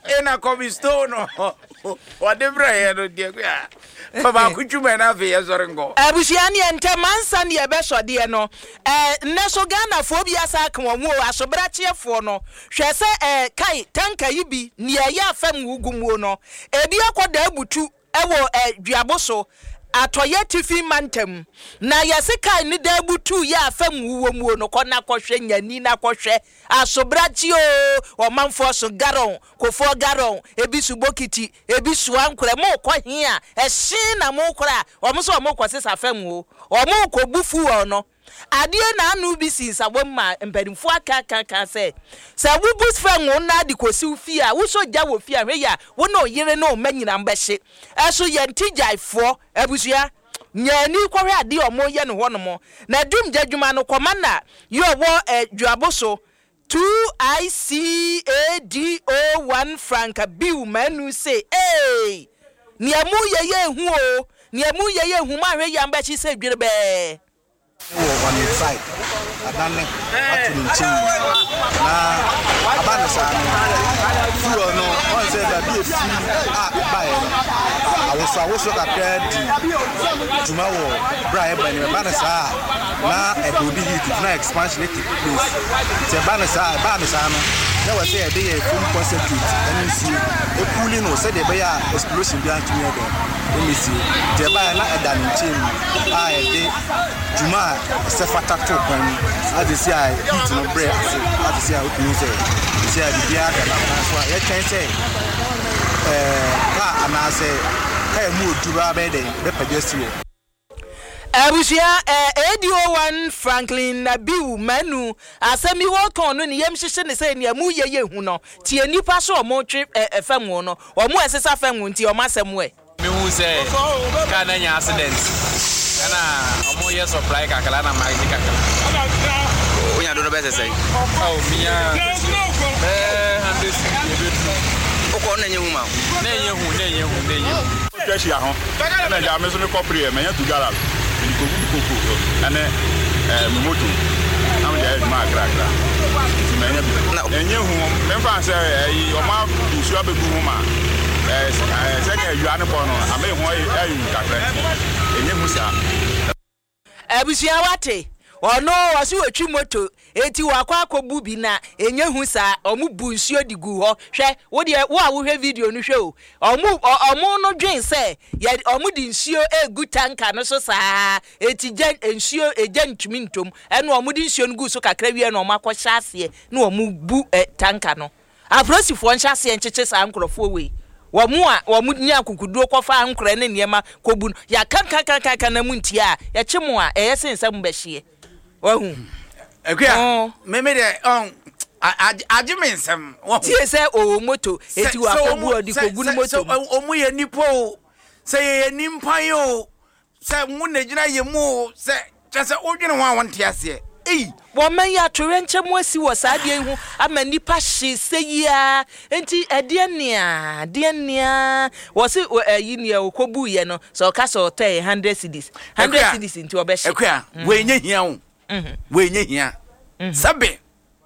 ena kobi stone whatever here no dia kwa baba kutuma na fe yezore ngo abusia ne ente mansa ne ebe so de no eh neso Ghana fo bia sa kan wo asobra chiefo no hwe se eh kai tanka yi bi ne ya afam wugumu no ebi akoda abutu ewo eh duaboso atoye tifi mantem na yesika ni da butu ya afam wuwo no kona kohwe nyani na kohwe asobrachi o o manfo so garon kofo garon ebisu bokiti ebisu ankure mo kohwe a ehye na mo kora o mo so mo kwose afam wo o mo kobufu wo no adie na anu bi sinsa womma mpadimfo aka ka ka se se wubus fan wo na di kosi ufi a wo so gya wo fi a hwe ya wo na oyire na o manyina mbehye eso ye ntijaifo abusua nyani kware ade o mo ye ne ho no mo na dum jadwuma no komanda yo wo adwaboso two I C A D O one franca biu manu say eh niamu ye ye hu o niamu ye ye hu ma hwe ya mbachi se dwere be on the side adane atunchi na abana sa fuo no on say that be fi ah buy awoso awoso ka pedi tuma wo bra e bani abana sa na e do di hit na expansion take place say abana sa abana sa no na we say e dey full concentrate and see e cooling no say dey be ya explosion bi antumi e dey me see dey buy na e dan team ah e dey tuma se fata to kwan as see I heat no bread as see I open say see I be bia ka na so e twen say eh ka ana say e mu dura be dey be pagesiwo abusia eh A D O one Franklin Nabiu manu asemi wo kon no ne yem hyehye ne say ne amu yeye hu no tie nipa so o mo twe efam wo no o mo esesa fam wo nti o ma asem we me hu say ka na nya accident kana omo ye supply kakala na ma ji kakala onya do no be say oh mia eh handis o ko na nye hu ma na nye hu na nye hu na nye hu twa shi ahon na ja me so me kopre me nya tu gara ni ko bu ko na eh moto am ja ma gra gra ti me nya bi nye hu me fa say eh o ma isu abegu hu ma eh se ke yu ane po no ame hu ayu kakra enye hu sa abusia wate ono wasi wetwi moto eti wakwa akobu bi na enye hu sa omu bu nsuo digu ho hwe wo de wo a wo hwe video no hwe o omu omu no dwen se ye omu di nsuo egu tanka no so sa eti gen nsuo eje ntumi ntom eno omu di nsuo no gu so kakra wie na omu akɔhya ase na omu bu tanka no afrosifo nhya ase ncheche sa ankrofo we wamu a wamu nya kukuduo kofa ankora ne niema kobu ya kanka kanka kana munti a ya chemu a eyesensam behye wahu ekua meme de on agimensam wahu tie se o moto eti wa kobu odi kogu no moto omu ye nipo se ye nimpan yo se mu na gina ye mu se se odwene ho awonte ase eh wo man ya torenche mu asi wo saade hu ama nipa hye seyia enti ade nea de nea wo se ayi ne okobu ye no so ka so one hundred cedis one hundred cedis enti obehye ekwa we nya hia wo we nya hia sabe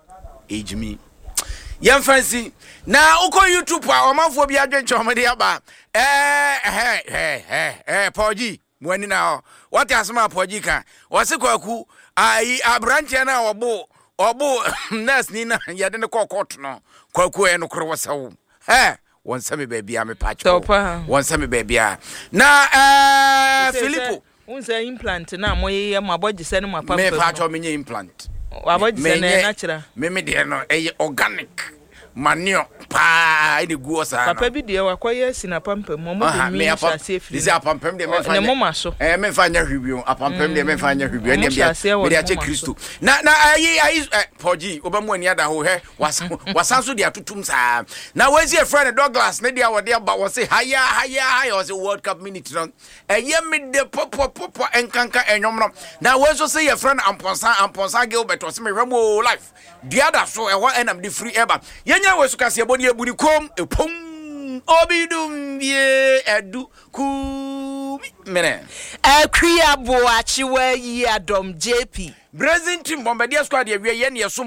ejimi yam fancy na uko YouTube a omanfo bi adwenche omede aba eh eh eh eh poji mwani na what asma poji kan wose kwaku ai abranche na obo obo nurse ni na yade ne kokot no kwaku e no kro wosawo eh won same baby am pacho won same baby a na eh Filipo unse implant na moye ma boje se ne ma papa me pacho me implant wa boje se ne natural me me de no e organic manio pa ide guo sa papa bi de wakoye sina pampam mo mo mi sha se firi disi apampam de me fa ne mo maso eh me fa nya hwibio apampam de me fa nya hwibio ne bia me de ache Kristo na na ayi ayi poji obamu ani ada ho he wasan so de atutum sa na wezi e friend Douglas ne dia wode aba wo se haya haya haya wo se World Cup minute no eye me de popo popo enkanka enwomro na wezo se ye friend amponsa amponsa Gilbert wo se me hwemo life dia da so e ho enam de free eba yenya wesu kase eboni ebuni kom epom obidum ye edu ku mene akria bo achiwa yi Adom J P Brazil team bombardier squad ye ye ne